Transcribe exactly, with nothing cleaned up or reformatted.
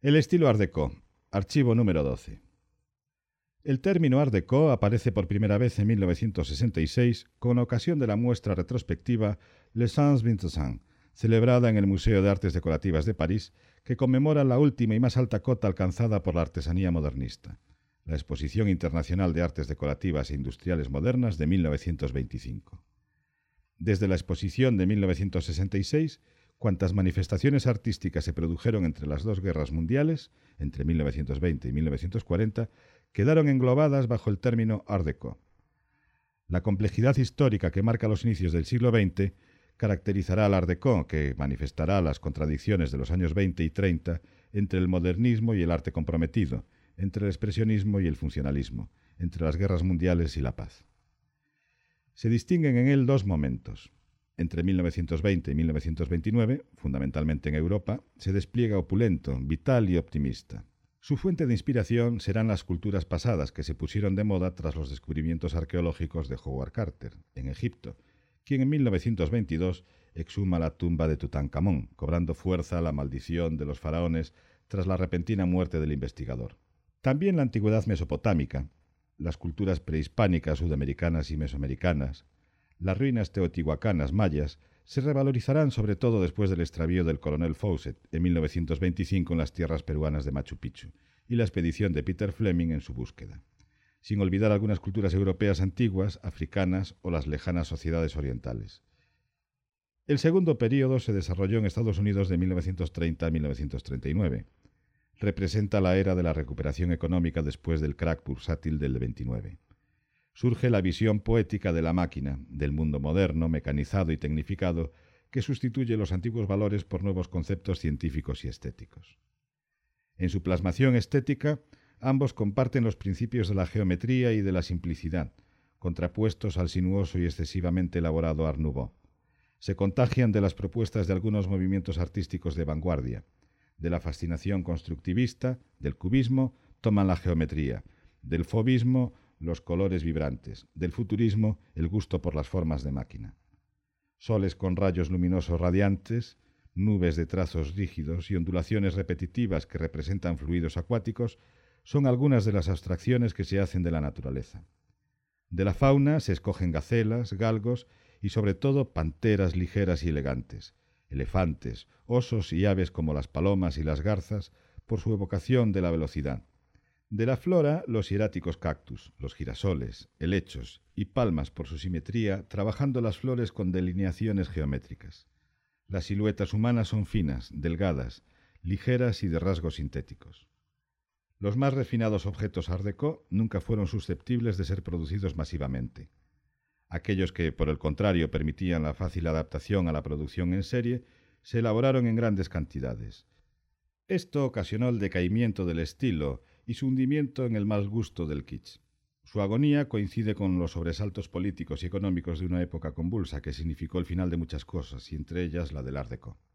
El estilo Art Deco, archivo número doce. El término Art Deco aparece por primera vez en mil novecientos sesenta y seis con ocasión de la muestra retrospectiva Les Cent Vingt Ans, celebrada en el Museo de Artes Decorativas de París, que conmemora la última y más alta cota alcanzada por la artesanía modernista, la Exposición Internacional de Artes Decorativas e Industriales Modernas de mil novecientos veinticinco. Desde la exposición de mil novecientos sesenta y seis, cuantas manifestaciones artísticas se produjeron entre las dos guerras mundiales, entre mil novecientos veinte y mil novecientos cuarenta, quedaron englobadas bajo el término Art Deco. La complejidad histórica que marca los inicios del siglo veinte caracterizará al Art Deco, que manifestará las contradicciones de los años veinte y treinta entre el modernismo y el arte comprometido, entre el expresionismo y el funcionalismo, entre las guerras mundiales y la paz. Se distinguen en él dos momentos. Entre mil novecientos veinte y mil novecientos veintinueve, fundamentalmente en Europa, se despliega opulento, vital y optimista. Su fuente de inspiración serán las culturas pasadas que se pusieron de moda tras los descubrimientos arqueológicos de Howard Carter, en Egipto, quien en mil novecientos veintidós exhuma la tumba de Tutankamón, cobrando fuerza la maldición de los faraones tras la repentina muerte del investigador. También la antigüedad mesopotámica, las culturas prehispánicas sudamericanas y mesoamericanas, las ruinas teotihuacanas mayas, se revalorizarán sobre todo después del extravío del coronel Fawcett en mil novecientos veinticinco en las tierras peruanas de Machu Picchu y la expedición de Peter Fleming en su búsqueda, sin olvidar algunas culturas europeas antiguas, africanas o las lejanas sociedades orientales. El segundo período se desarrolló en Estados Unidos de mil novecientos treinta a mil novecientos treinta y nueve. Representa la era de la recuperación económica después del crack bursátil del veintinueve. Surge la visión poética de la máquina, del mundo moderno, mecanizado y tecnificado, que sustituye los antiguos valores por nuevos conceptos científicos y estéticos. En su plasmación estética, ambos comparten los principios de la geometría y de la simplicidad, contrapuestos al sinuoso y excesivamente elaborado Art Nouveau. Se contagian de las propuestas de algunos movimientos artísticos de vanguardia. De la fascinación constructivista, del cubismo, toman la geometría, del fauvismo, los colores vibrantes, del futurismo, el gusto por las formas de máquina. Soles con rayos luminosos radiantes, nubes de trazos rígidos y ondulaciones repetitivas que representan fluidos acuáticos son algunas de las abstracciones que se hacen de la naturaleza. De la fauna se escogen gacelas, galgos y sobre todo panteras ligeras y elegantes, elefantes, osos y aves como las palomas y las garzas por su evocación de la velocidad. De la flora, los hieráticos cactus, los girasoles, helechos y palmas por su simetría, trabajando las flores con delineaciones geométricas. Las siluetas humanas son finas, delgadas, ligeras y de rasgos sintéticos. Los más refinados objetos Art Deco nunca fueron susceptibles de ser producidos masivamente. Aquellos que, por el contrario, permitían la fácil adaptación a la producción en serie, se elaboraron en grandes cantidades. Esto ocasionó el decaimiento del estilo y su hundimiento en el mal gusto del kitsch. Su agonía coincide con los sobresaltos políticos y económicos de una época convulsa que significó el final de muchas cosas, y entre ellas la del Art Deco.